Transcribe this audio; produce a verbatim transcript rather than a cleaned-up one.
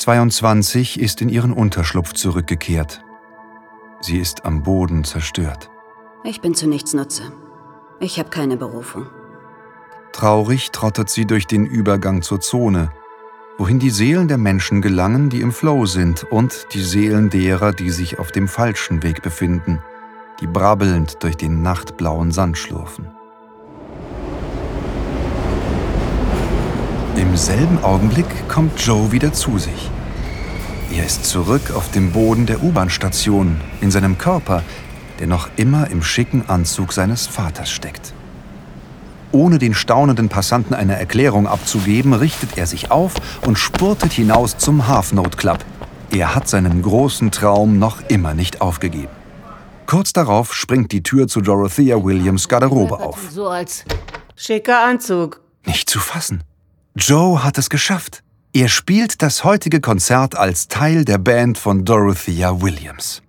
zweiundzwanzig ist in ihren Unterschlupf zurückgekehrt. Sie ist am Boden zerstört. Ich bin zu nichts Nutze. Ich habe keine Berufung. Traurig trottet sie durch den Übergang zur Zone, wohin die Seelen der Menschen gelangen, die im Flow sind, und die Seelen derer, die sich auf dem falschen Weg befinden, die brabbelnd durch den nachtblauen Sand schlurfen. Im selben Augenblick kommt Joe wieder zu sich. Er ist zurück auf dem Boden der U-Bahn-Station, in seinem Körper, der noch immer im schicken Anzug seines Vaters steckt. Ohne den staunenden Passanten eine Erklärung abzugeben, richtet er sich auf und spurtet hinaus zum Half Note Club. Er hat seinen großen Traum noch immer nicht aufgegeben. Kurz darauf springt die Tür zu Dorothea Williams' Garderobe auf. So als schicker Anzug. Nicht zu fassen. Joe hat es geschafft. Er spielt das heutige Konzert als Teil der Band von Dorothea Williams.